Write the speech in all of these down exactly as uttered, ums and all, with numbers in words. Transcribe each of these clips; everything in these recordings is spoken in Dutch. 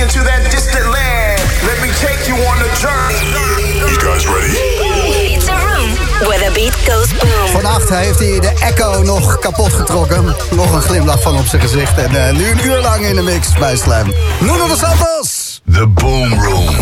into that distant land. Let me take you on a journey. You guys ready? It's a room where the beat goes boom. Vannacht heeft hij de Echo nog kapot getrokken. Nog een glimlach van op zijn gezicht. En uh, nu een uur lang in de mix bij Slam. Nuno dos Santos. The Boom Room.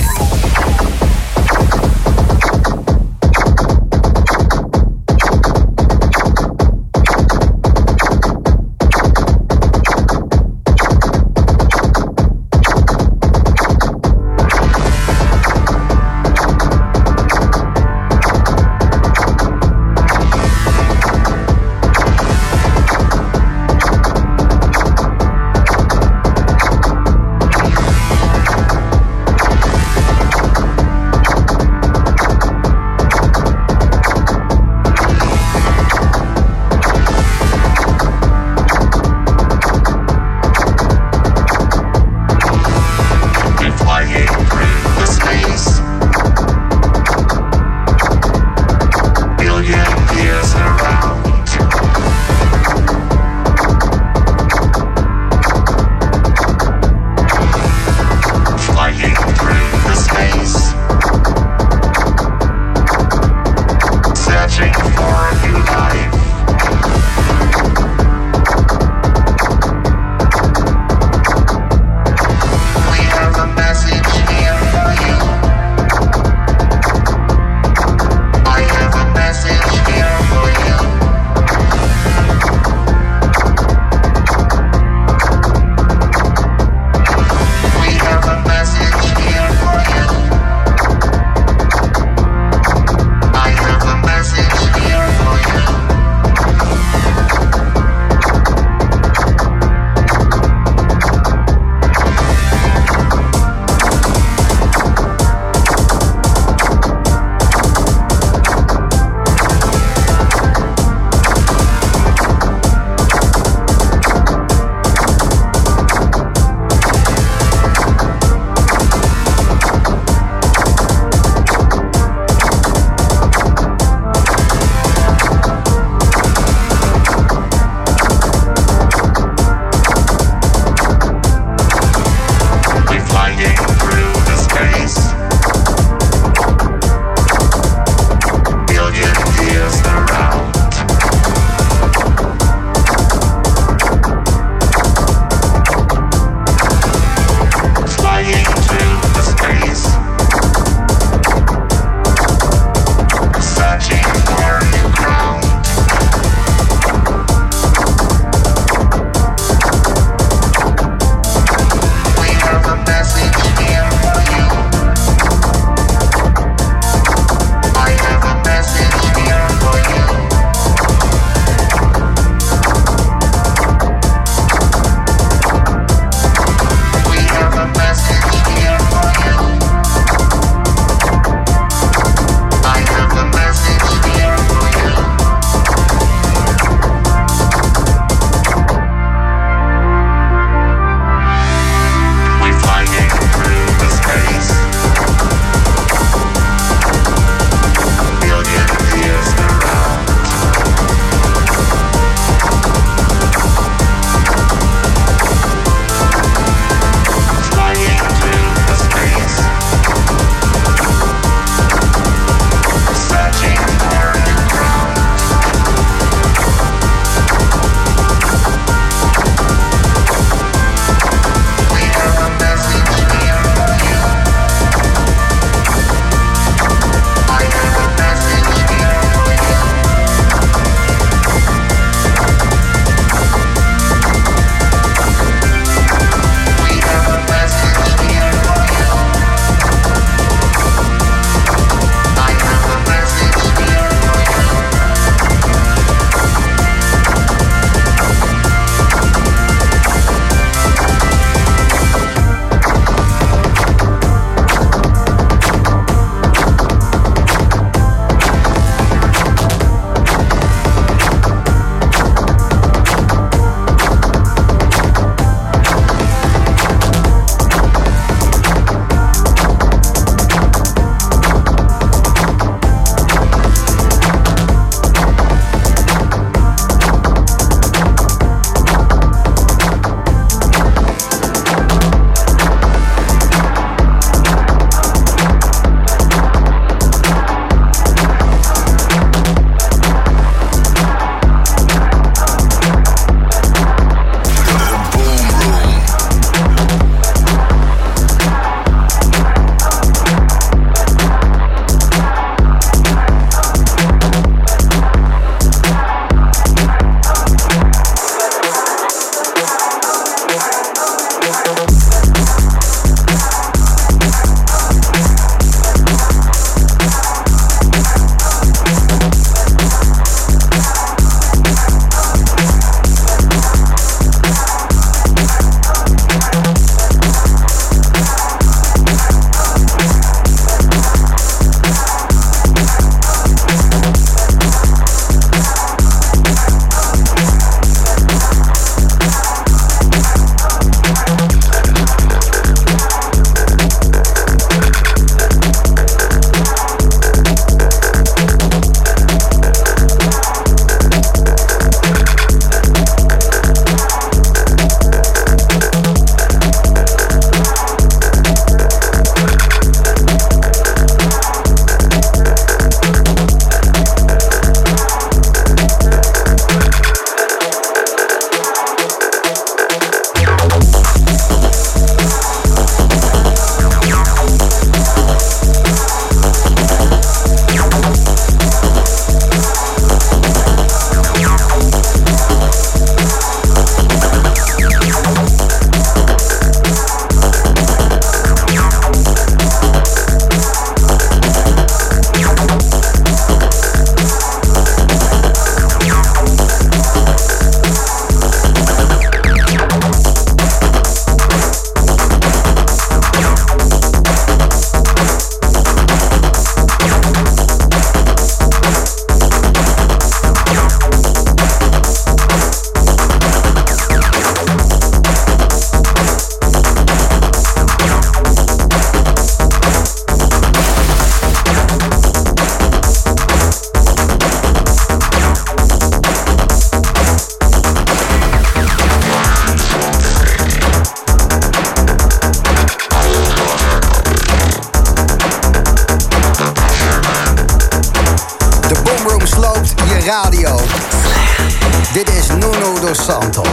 Dit is Nuno dos Santos.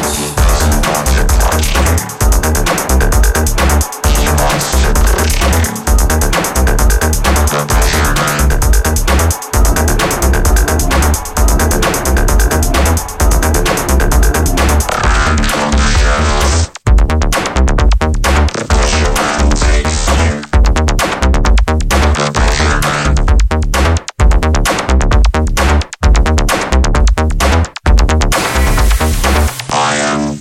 I am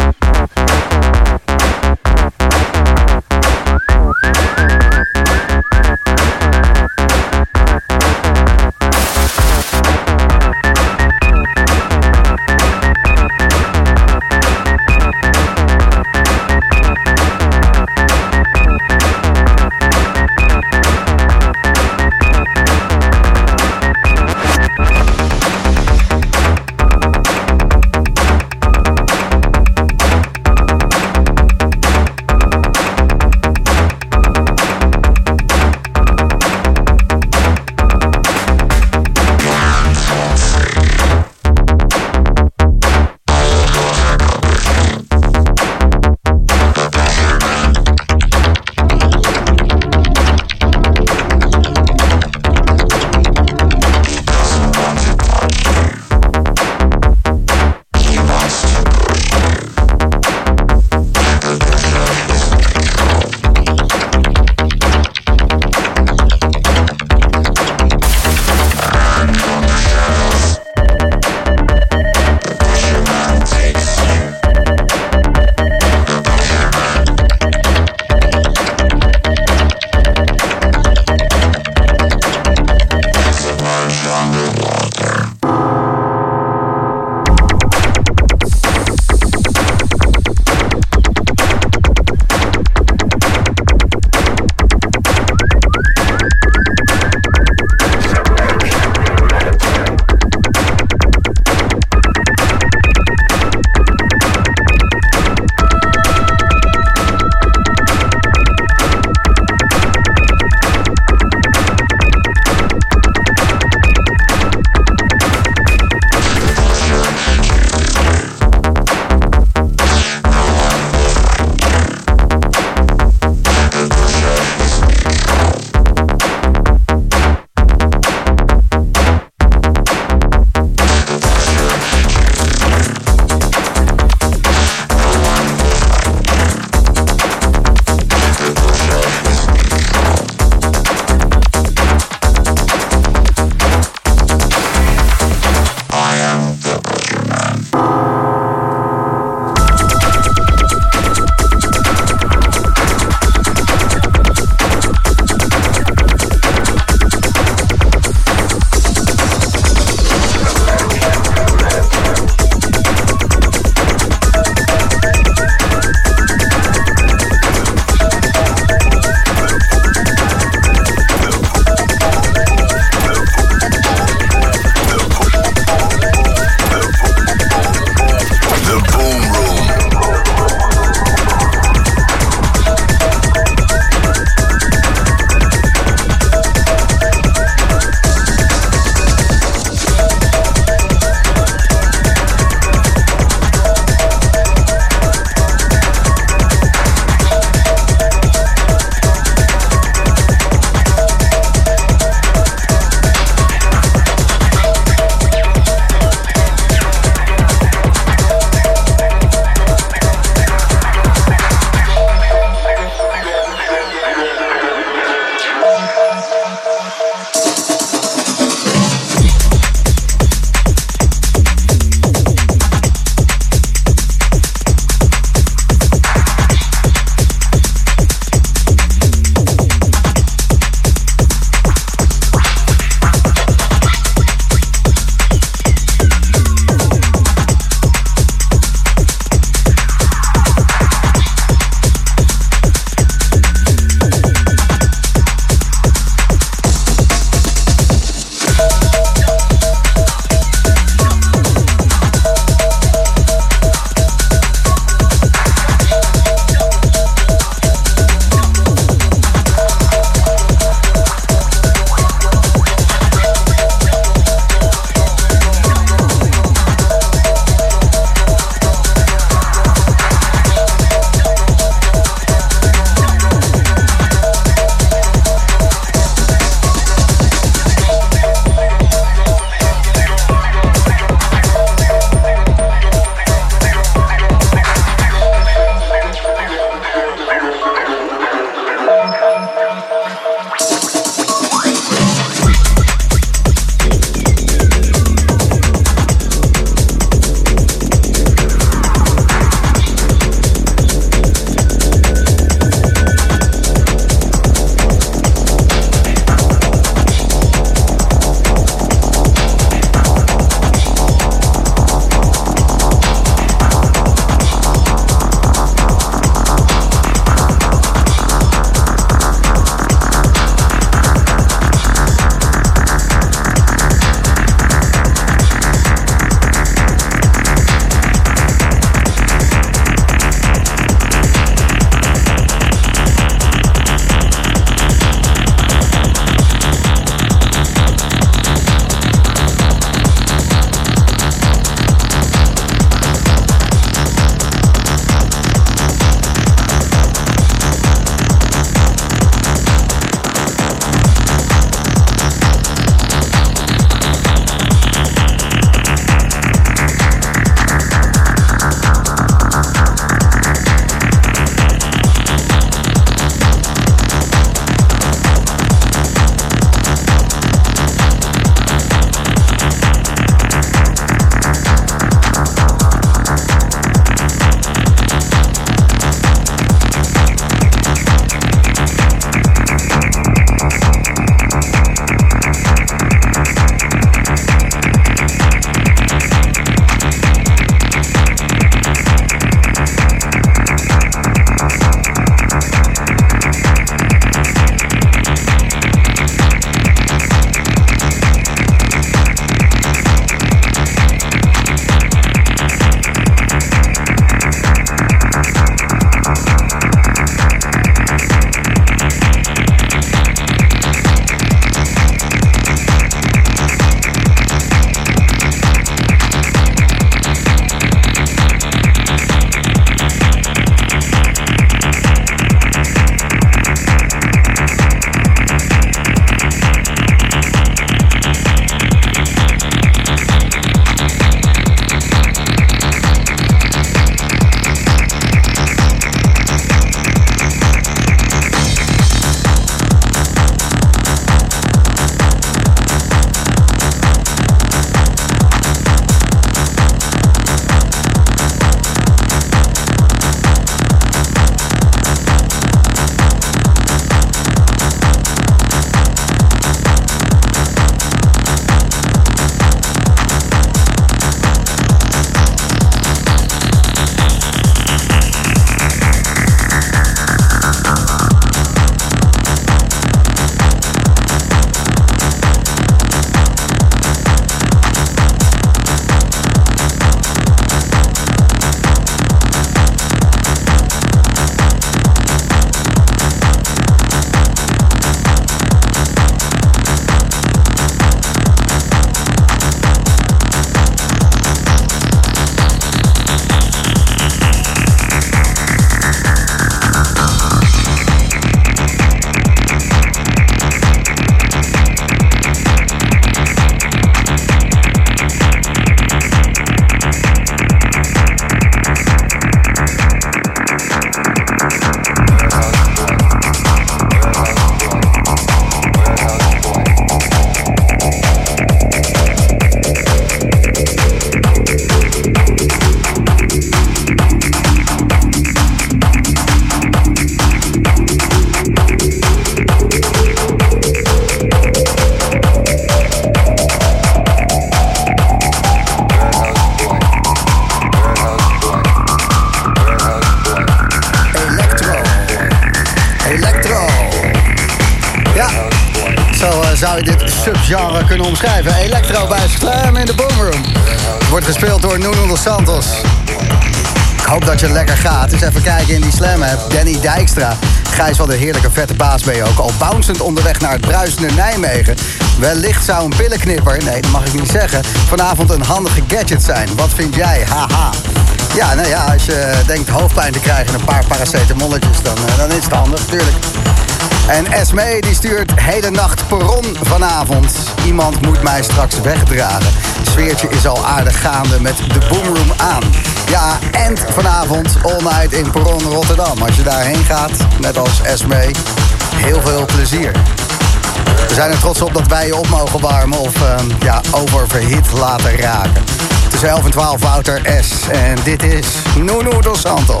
zou je dit subgenre kunnen omschrijven? Electro bij Slam in de Boomroom. Wordt gespeeld door Nuno dos Santos. Ik hoop dat je lekker gaat. Dus even kijken in die Slam app. Danny Dijkstra. Gijs, wat een heerlijke vette baas ben je ook. Al bouncend onderweg naar het bruisende Nijmegen. Wellicht zou een pillenknipper, nee dat mag ik niet zeggen, vanavond een handige gadget zijn. Wat vind jij? Haha. Ja, nou ja, als je denkt hoofdpijn te krijgen en een paar paracetamolletjes, dan, dan is het handig, natuurlijk. En Esmee die stuurt hele nacht perron vanavond. Iemand moet mij straks wegdragen. Sfeertje is al aardig gaande met de Boomroom aan. Ja, en vanavond all night in perron Rotterdam. Als je daarheen gaat, net als Esmee, heel veel plezier. We zijn er trots op dat wij je op mogen warmen of uh, ja, oververhit laten raken. Tussen elf en twaalf Wouter S. En dit is Nuno dos Santos.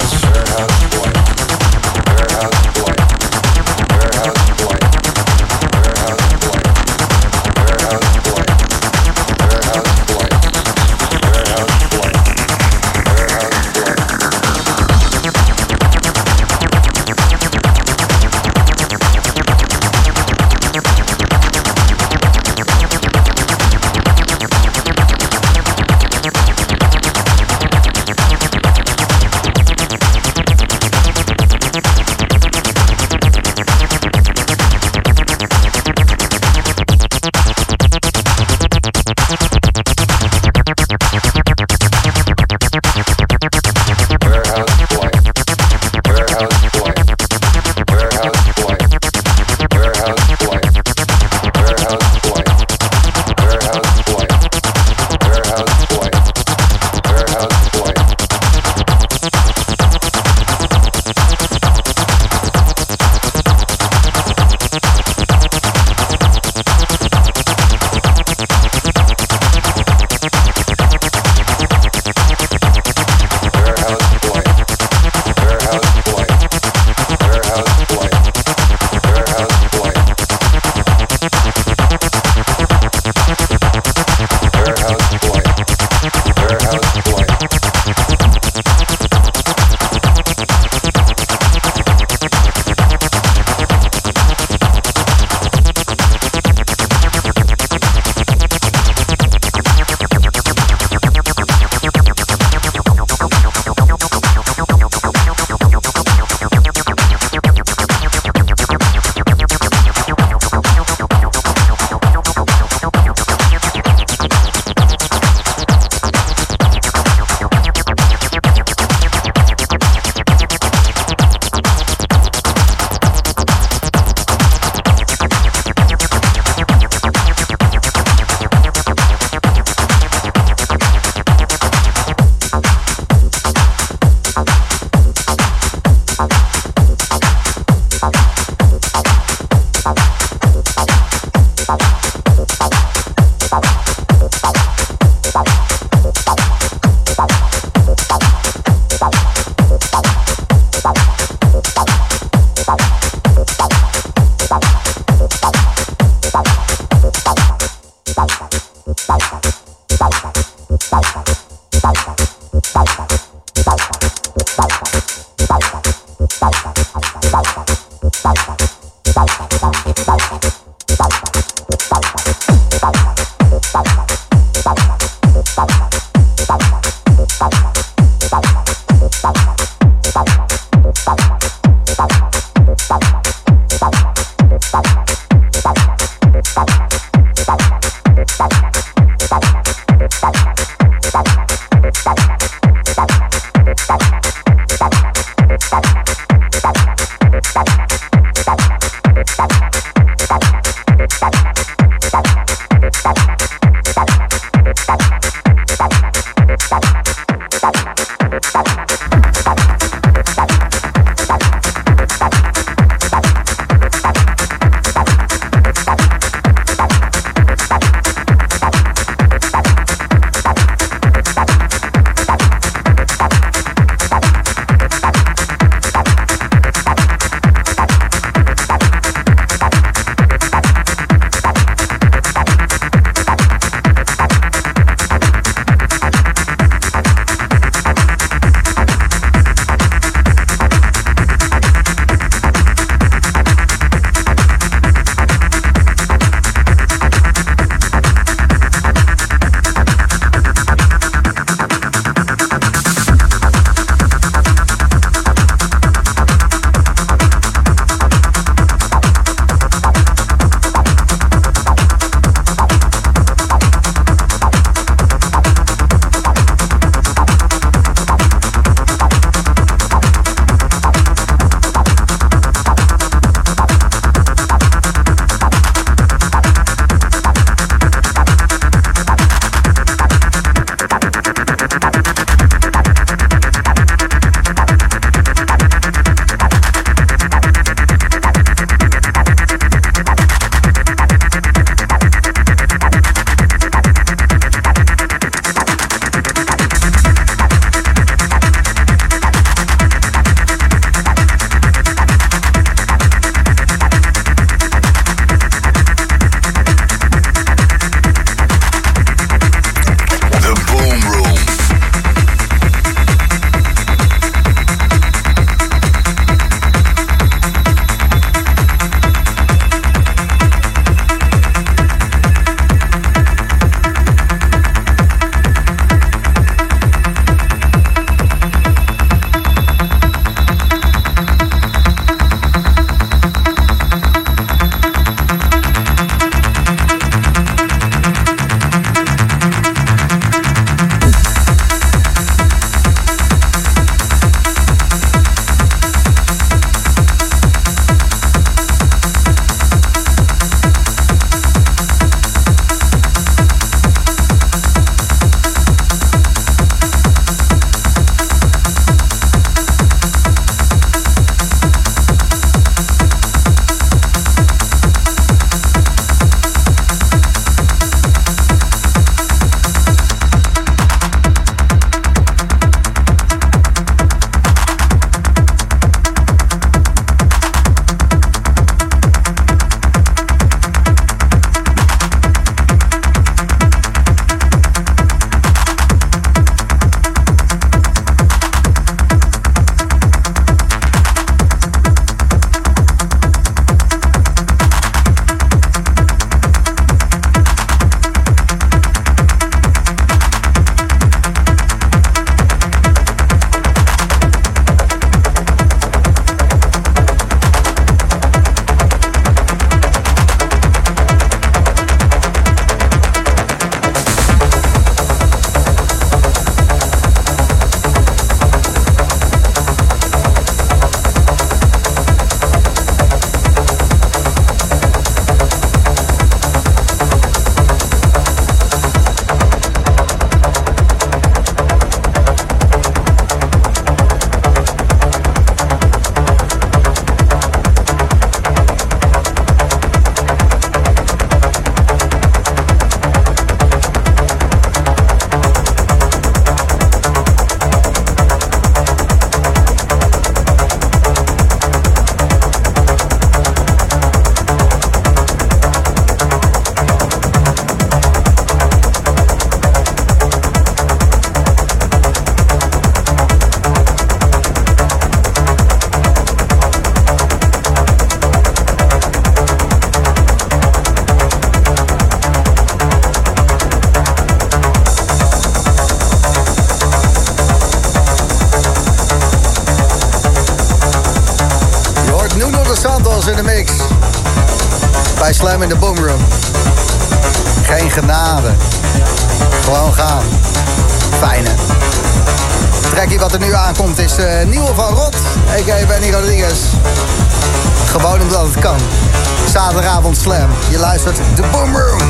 in de mix. Bij Slam in de Boomroom. Geen genade. Gewoon gaan. Fijne. Trekkie wat er nu aankomt is uh, nieuwe van Rot. A K A Benny Rodriguez. Gewoon omdat het kan. Zaterdagavond Slam. Je luistert de Boomroom.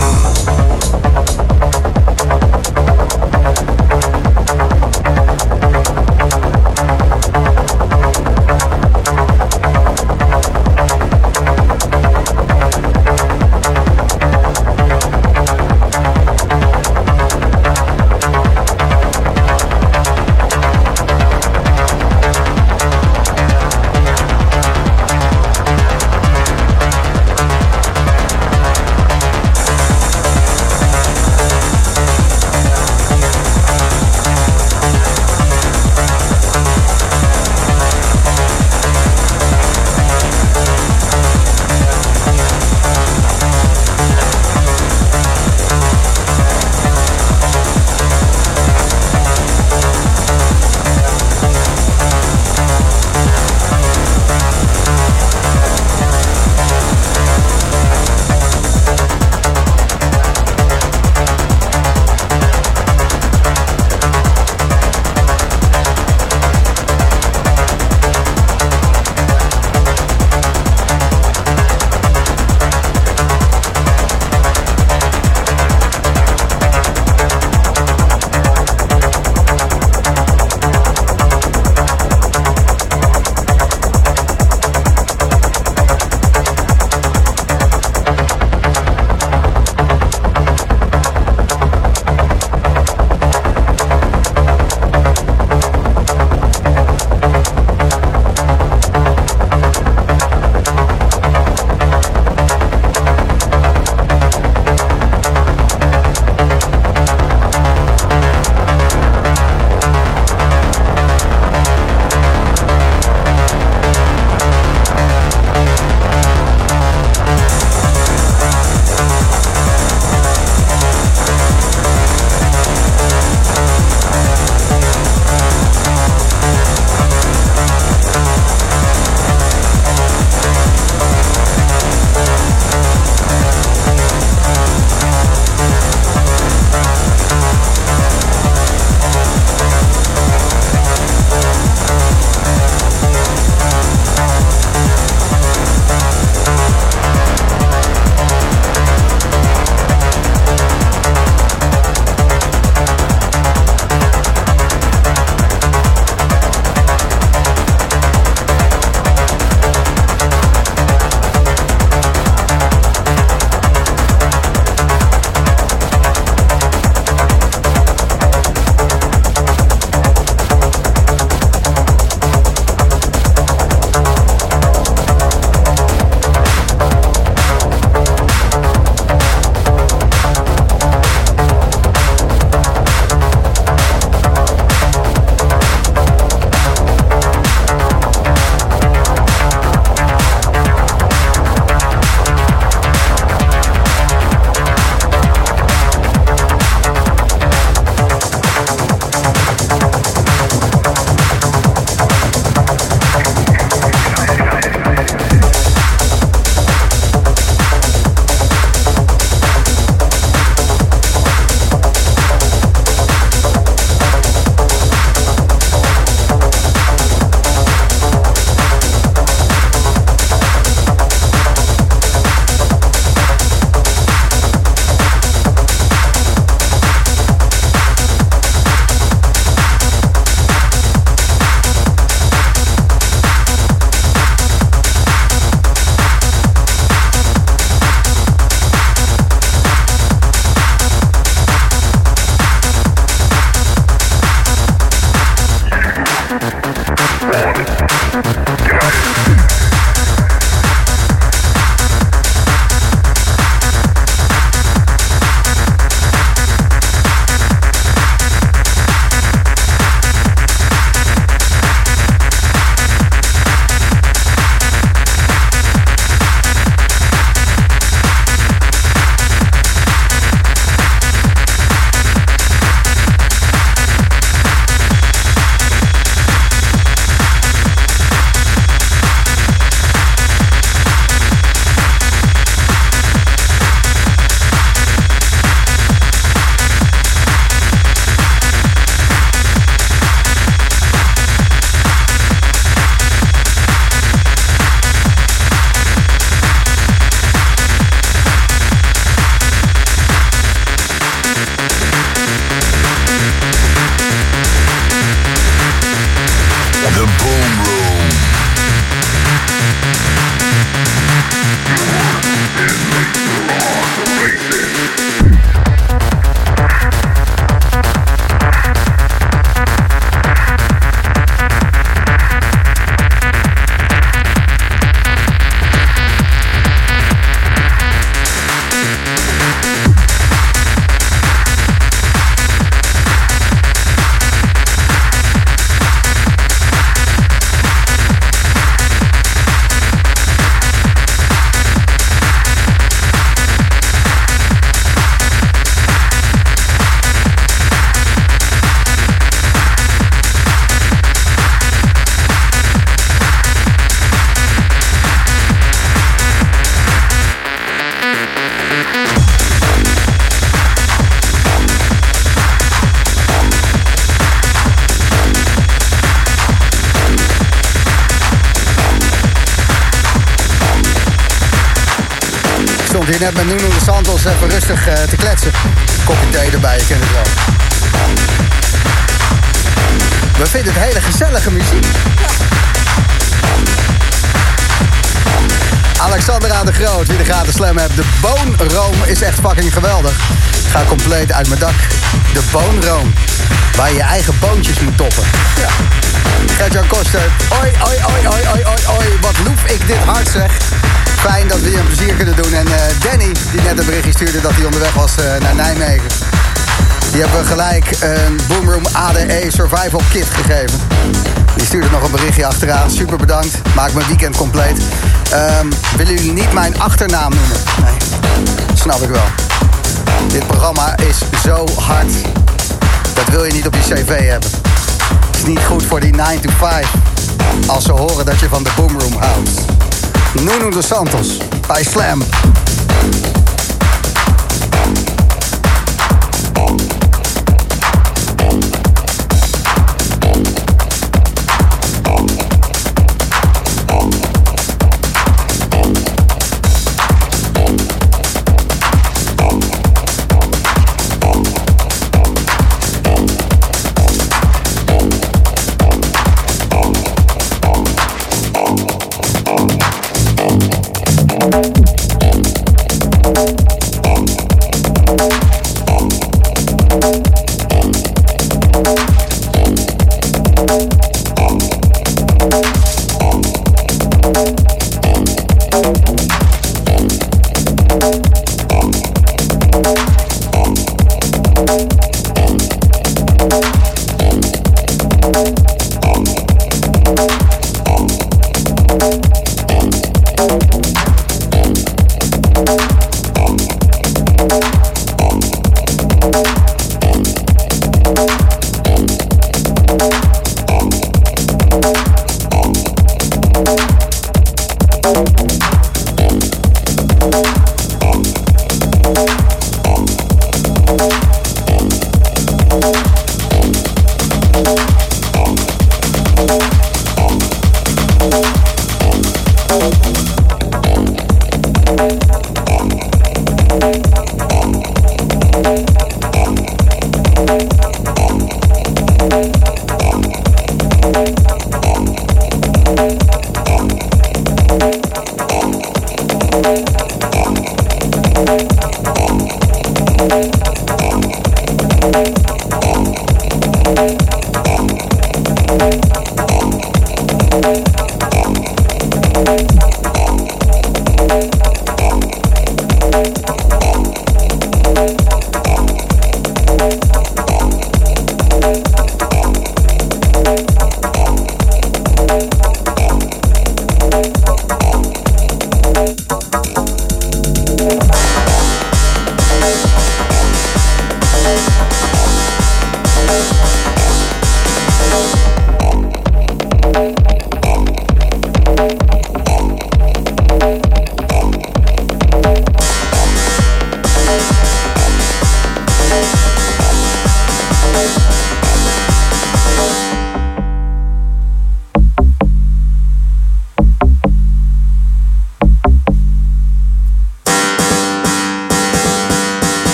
stond hier net met Nuno de Santos even rustig uh, te kletsen. Kopje thee erbij, je kent het wel. We vinden het hele gezellige muziek. Alexandra de Groot, wie de gratis slam hebt. De boonroom is echt fucking geweldig. Ga compleet uit mijn dak. De boonroom. Waar je je eigen boontjes moet toppen. Ja. Gert-Jan Koster. Oi, oi, oi, oi, oi, oi, oi. Wat loef ik dit hard zeg. Fijn dat we je een plezier kunnen doen. En uh, Danny, die net een berichtje stuurde dat hij onderweg was uh, naar Nijmegen. Die hebben we gelijk een Boomroom A D E Survival Kit gegeven. Die stuurde nog een berichtje achteraan. Super bedankt. Maak mijn weekend compleet. Um, willen jullie niet mijn achternaam noemen? Nee, snap ik wel. Dit programma is zo hard. Dat wil je niet op je cv hebben. Het is niet goed voor die nine to five. Als ze horen dat je van de Boomroom houdt. Nuno de Santos bij Slam.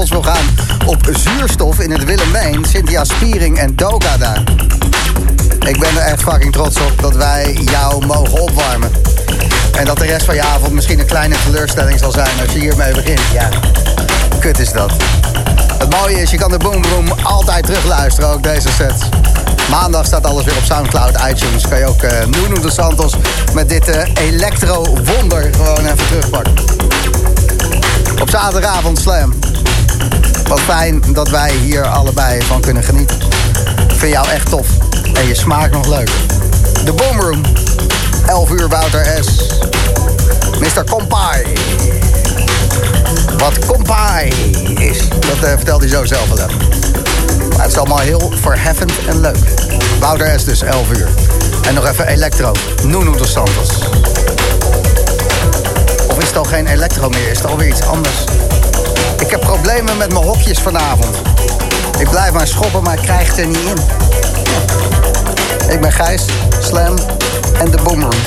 trots wil gaan op zuurstof in het Willemijn. Cynthia Spiering en Doga daar. Ik ben er echt fucking trots op dat wij jou mogen opwarmen. En dat de rest van je avond misschien een kleine teleurstelling zal zijn als je hiermee begint. Ja, kut is dat. Het mooie is, je kan de Boom Room altijd terugluisteren, ook deze sets. Maandag staat alles weer op Soundcloud, iTunes. Kan je ook uh, Nuno de Santos met dit uh, electro-wonder gewoon even terugpakken. Op zaterdagavond Slam. Wat fijn dat wij hier allebei van kunnen genieten. Ik vind jou echt tof. En je smaakt nog leuk. De Boom Room. elf uur Wouter S. mister Kompai. Wat Kompai is, dat uh, vertelt hij zo zelf wel even. Maar het is allemaal heel verheffend en leuk. Wouter S dus, elf uur. En nog even electro. Nuno dos Santos. Of is het al geen electro meer? Is het alweer iets anders? Ik heb problemen met mijn hokjes vanavond. Ik blijf maar schoppen, maar ik krijg het er niet in. Ik ben Gijs, Slam en de Boom Room.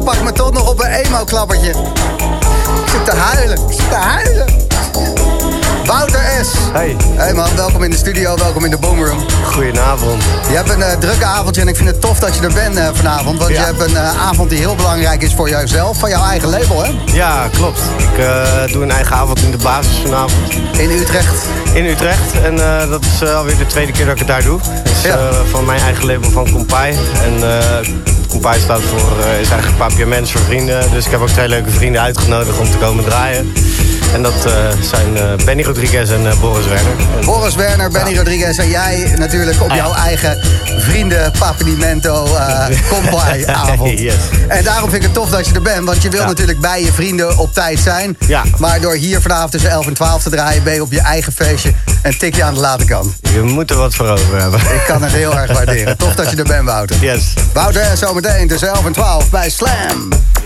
pak me toch nog op een emo-klappertje. Ik zit te huilen, ik zit te huilen. Wouter S. Hey. Hey man, welkom in de studio, welkom in de Boomroom. Goedenavond. Je hebt een uh, drukke avondje en ik vind het tof dat je er bent uh, vanavond. Want ja. je hebt een uh, avond die heel belangrijk is voor jouzelf, van jouw eigen label, hè? Ja, klopt. Ik uh, doe een eigen avond in de basis vanavond. In Utrecht? In Utrecht. En uh, dat is uh, alweer de tweede keer dat ik het daar doe. Het is ja. uh, van mijn eigen label van Compay. En uh, Compay staat voor, uh, is eigenlijk Papiaments voor vrienden. Dus ik heb ook twee leuke vrienden uitgenodigd om te komen draaien. En dat uh, zijn uh, Benny Rodriguez en uh, Boris Werner. En, Boris Werner, Benny ja. Rodriguez en jij natuurlijk op jouw eigen vrienden Papinimento uh, Compay avond. Yes. En daarom vind ik het tof dat je er bent, want je wil ja. natuurlijk bij je vrienden op tijd zijn. Ja. Maar door hier vanavond tussen elf en twaalf te draaien ben je op je eigen feestje en tik je aan de late kant. Je moet er wat voor over hebben. Ik kan het heel erg waarderen. Tof dat je er bent, Wouter. Yes. Wouter, zometeen tussen elf en twaalf bij Slam.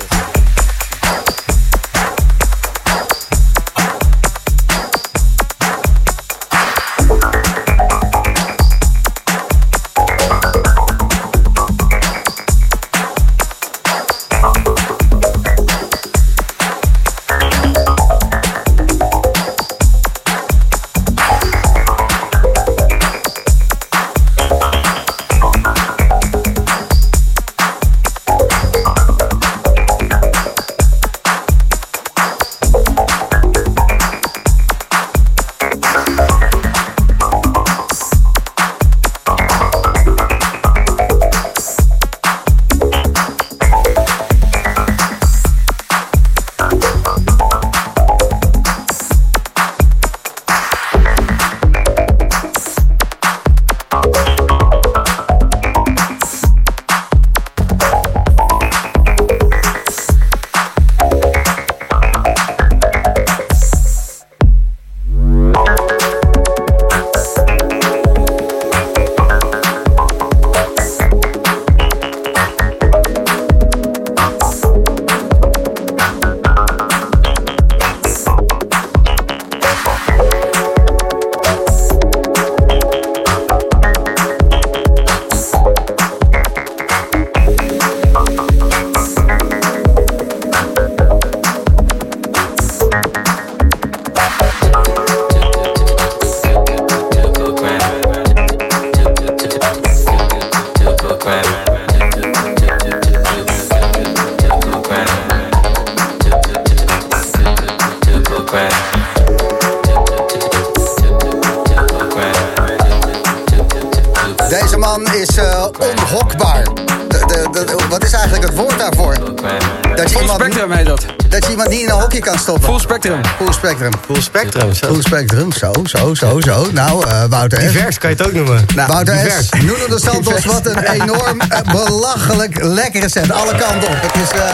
Deze man is uh, onhokbaar. De, de, de, wat is eigenlijk het woord daarvoor? Dat je Full iemand, spectrum heet dat. Dat je iemand niet in een hokje kan stoppen. Full spectrum. Full spectrum. Full spectrum, zo. Full spectrum, zo, zo, zo, zo. Nou, uh, Wouter S. Divers kan je het ook noemen. Nou, Wouter divers. S. Nuno dos Santos, wat een enorm, uh, belachelijk lekkere set. Alle kanten op. Het is, uh,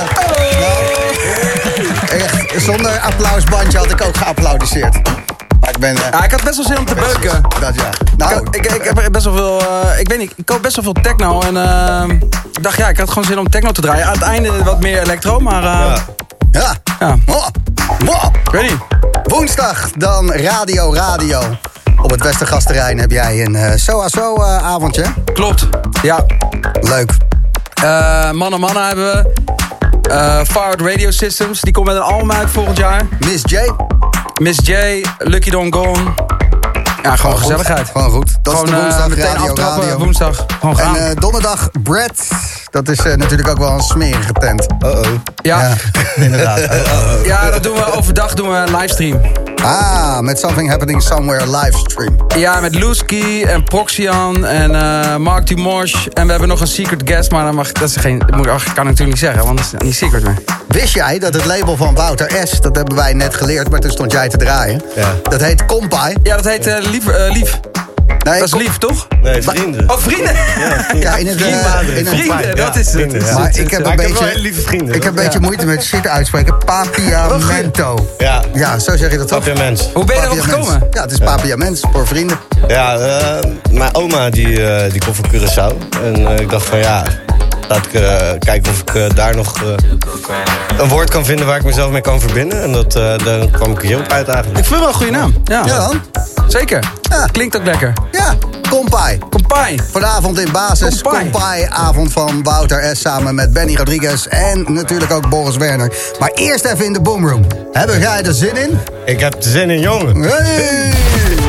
nou, echt, zonder applausbandje had ik ook geapplaudiseerd. Maar ik ben... Uh, ja, ik had best wel zin om te beuken. Dat ja. Nou, ik, ik, ik heb best wel veel... Uh, ik weet niet, ik koop best wel veel techno. En uh, ik dacht, ja, ik had gewoon zin om techno te draaien. Aan het einde wat meer elektro, maar... Uh, ja. Ja. ja. Oh. Oh. Ik weet niet. Woensdag dan Radio Radio. Op het Westergasterrein heb jij een uh, So A So uh, avondje. Klopt, ja. Leuk. Uh, mannen mannen hebben we. Uh, Forward Radio Systems, die komt met een album uit volgend jaar. Miss J. Miss J, Lucky Don Gone. Ja, gewoon, gewoon gezelligheid. Goed. Gewoon goed. Dat gewoon, is de woensdag uh, meteen Radio aftrappen, Radio. Woensdag. Gewoon gaan. En uh, donderdag Brett. Dat is uh, natuurlijk ook wel een smerige tent. Uh-oh. Ja. Ja, inderdaad. Uh-oh. Ja, dat doen we overdag, doen we een livestream. Ah, met Something Happening Somewhere livestream. Ja, met Lewski en Proxian en uh, Mark Dumosh. En we hebben nog een secret guest, maar dat, mag, dat, is geen, dat moet, ach, kan ik natuurlijk niet zeggen, want dat is niet secret meer. Wist jij dat het label van Wouter S, dat hebben wij net geleerd, maar toen stond jij te draaien. Ja. Dat heet Compay. Ja, dat heet uh, lief, uh, lief. Nee, dat is lief, toch? Nee, vrienden. Oh, vrienden! Ja, vrienden. Ja, in het, uh, in het vrienden, dat is het. Vrienden, ja. Maar ik heb Maar een ik beetje, heb wel lieve vrienden. ik heb een beetje Ja. moeite met shit uitspreken. Papiamento. Ja. Ja, zo zeg je dat toch? Papiaments. Hoe ben je erop Papiaments. gekomen? Ja, het is Papiaments voor vrienden. Ja, uh, mijn oma die, uh, die komt van Curaçao. En uh, ik dacht van ja, laat ik uh, kijken of ik uh, daar nog uh, een woord kan vinden waar ik mezelf mee kan verbinden. En dat, uh, daar kwam ik hier op uit eigenlijk. Ik vind wel een goede naam. Ja, Ja dan? zeker. Ja. Klinkt ook lekker. Ja. Kompai. Kompai. Vanavond in basis. Kompai. Kompai. Avond van Wouter S. samen met Benny Rodriguez. En natuurlijk ook Boris Werner. Maar eerst even in de Boomroom. Hebben jij er zin in? Ik heb er zin in, jongen. Hey!